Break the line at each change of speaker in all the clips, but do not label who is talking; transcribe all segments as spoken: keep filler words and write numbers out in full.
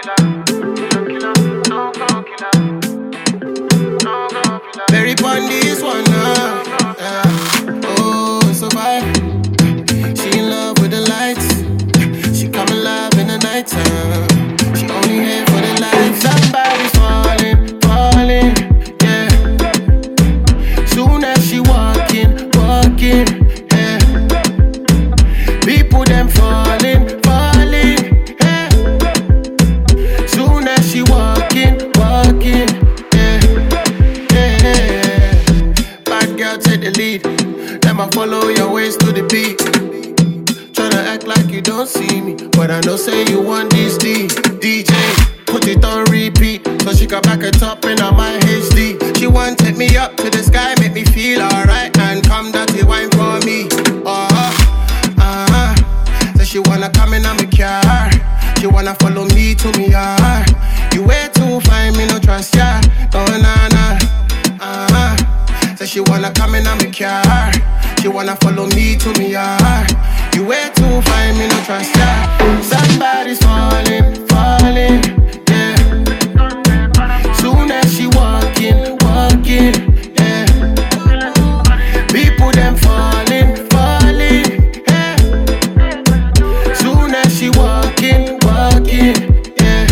Very pon this one now. Yeah. Oh, so vibe. She in love with the lights. She come alive in the nighttime. She only here for the lights. Somebody's falling, falling, yeah. Soon as she walking, walking, yeah. People them falling, falling, yeah. Soon as she walking, walking, yeah, yeah. Bad girl take the lead. Let me follow your waist to the beat. Tryna act like you don't see me, but I know say you want this D. D J, put it on repeat, so she can back it up in my H D. She want take me up to the sky, make me feel alright, and come dirty wine for me. Oh, uh-huh. So she wanna come in on my car. She wanna follow me to me yard. You way too fine, me no trust ya. Oh, nah, nah. Uh-huh. So she wanna come in on my car. She wanna follow me to me yard. You way too fine, me no trust ya. Somebody's falling, falling, yeah. Soon as she walking, walking, yeah. People them falling, falling, yeah. Soon as she walking, walking, yeah,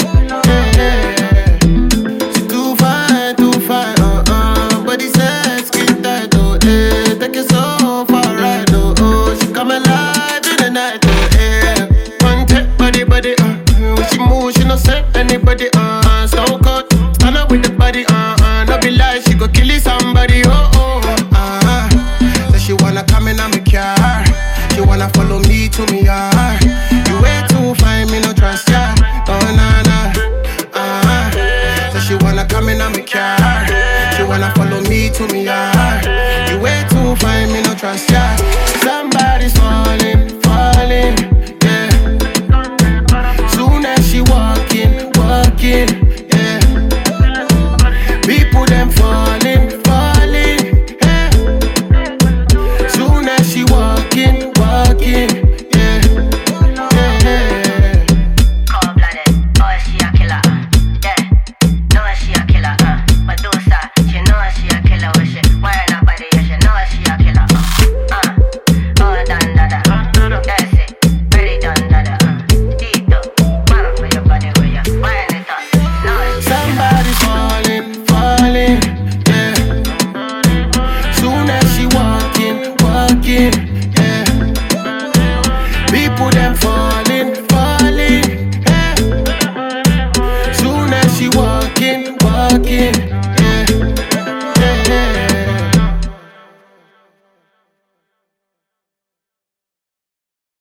yeah. She too fine, too fine, uh-uh. Body says skin tight, oh, yeah. Take it so far, right, oh, oh. She come alive in the night, oh, yeah. One take body, body, uh. When she move, she no set anybody, uh. Stone cold, stand up with the body, uh, uh. No be lie, she go kill it somebody, oh, oh, uh. So she wanna come in on my car. She wanna follow me to me yard. You way too fine, me no trust ya. Oh, nah, nah, uh. So she wanna come in on my car. She wanna follow me to me yard. You way too fine, me no trust ya. Somebody's falling, falling, yeah. Soon as she walking, walking, yeah. People them falling, falling, yeah. Soon as she walking, walking, yeah, yeah.
Cold-blooded, oh she a killer, uh. Yeah, know she a killer, uh. Medusa, she know she a killer. When she whine her body, yeah, she know she a killer, uh. Uh, oh done dada, that's it, very done dada, uh. Dito, man for your body, where you whine it up. Know she a
Somebody's falling, falling, yeah. Soon as she walking, walking, yeah. People them falling, falling, yeah. Soon as she walking, walking,